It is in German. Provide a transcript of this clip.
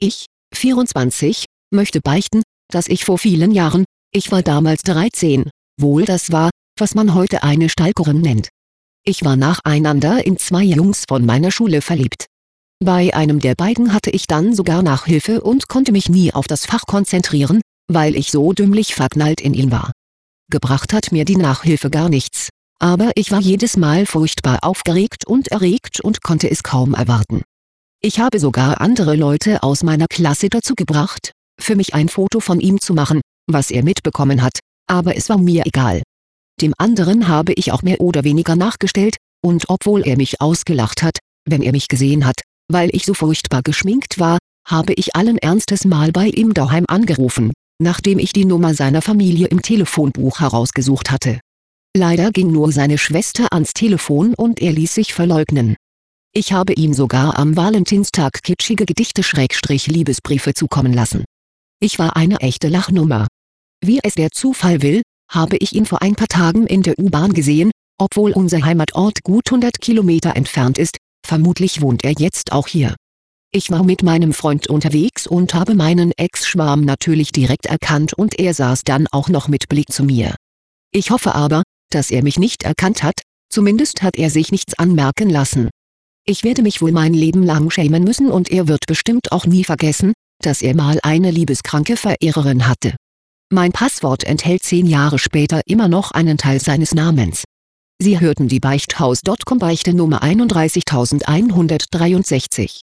Ich, 24, möchte beichten, dass ich vor vielen Jahren, ich war damals 13, wohl das war, was man heute eine Stalkerin nennt. Ich war nacheinander in 2 Jungs von meiner Schule verliebt. Bei einem der beiden hatte ich dann sogar Nachhilfe und konnte mich nie auf das Fach konzentrieren, weil ich so dümmlich verknallt in ihn war. Gebracht hat mir die Nachhilfe gar nichts, aber ich war jedes Mal furchtbar aufgeregt und erregt und konnte es kaum erwarten. Ich habe sogar andere Leute aus meiner Klasse dazu gebracht, für mich ein Foto von ihm zu machen, was er mitbekommen hat, aber es war mir egal. Dem anderen habe ich auch mehr oder weniger nachgestellt, und obwohl er mich ausgelacht hat, wenn er mich gesehen hat, weil ich so furchtbar geschminkt war, habe ich allen Ernstes mal bei ihm daheim angerufen, nachdem ich die Nummer seiner Familie im Telefonbuch herausgesucht hatte. Leider ging nur seine Schwester ans Telefon und er ließ sich verleugnen. Ich habe ihm sogar am Valentinstag kitschige Gedichte/Liebesbriefe zukommen lassen. Ich war eine echte Lachnummer. Wie es der Zufall will, habe ich ihn vor ein paar Tagen in der U-Bahn gesehen, obwohl unser Heimatort gut 100 Kilometer entfernt ist, vermutlich wohnt er jetzt auch hier. Ich war mit meinem Freund unterwegs und habe meinen Ex-Schwarm natürlich direkt erkannt und er saß dann auch noch mit Blick zu mir. Ich hoffe aber, dass er mich nicht erkannt hat, zumindest hat er sich nichts anmerken lassen. Ich werde mich wohl mein Leben lang schämen müssen und er wird bestimmt auch nie vergessen, dass er mal eine liebeskranke Verehrerin hatte. Mein Passwort enthält 10 Jahre später immer noch einen Teil seines Namens. Sie hörten die Beichthaus.com Beichte Nummer 31163.